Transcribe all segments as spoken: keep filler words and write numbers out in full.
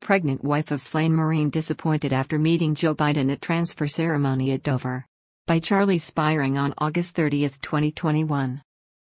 pregnant wife of slain Marine disappointed after meeting Joe Biden at transfer ceremony at Dover. By Charlie Spiring on August thirtieth, twenty twenty-one.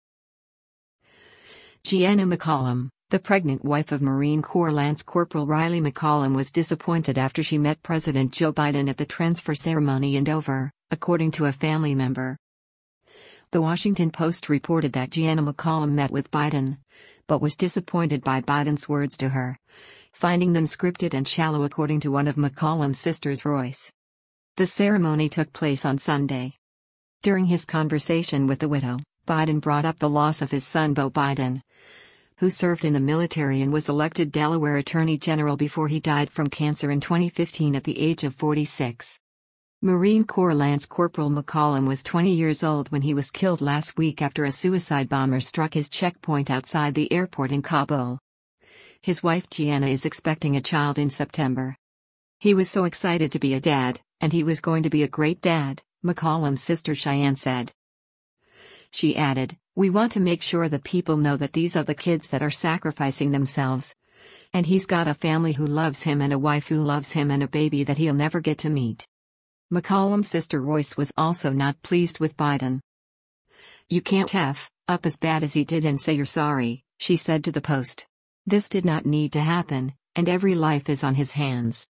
Gianna McCollum, the pregnant wife of Marine Corps Lance Corporal Riley McCollum, was disappointed after she met President Joe Biden at the transfer ceremony in Dover, according to a family member. The Washington Post reported that Gianna McCollum met with Biden, but was disappointed by Biden's words to her, finding them scripted and shallow, according to one of McCollum's sisters, Royce. The ceremony took place on Sunday. During his conversation with the widow, Biden brought up the loss of his son Beau Biden, who served in the military and was elected Delaware Attorney General before he died from cancer in twenty fifteen at the age of forty-six. Marine Corps Lance Corporal McCollum was twenty years old when he was killed last week after a suicide bomber struck his checkpoint outside the airport in Kabul. His wife Gianna is expecting a child in September. He was so excited to be a dad, and he was going to be a great dad, McCollum's sister Cheyenne said. She added, "We want to make sure that people know that these are the kids that are sacrificing themselves. And he's got a family who loves him and a wife who loves him and a baby that he'll never get to meet." McCollum's sister Royce was also not pleased with Biden. "You can't F up as bad as he did and say you're sorry," she said to the Post. "This did not need to happen, and every life is on his hands."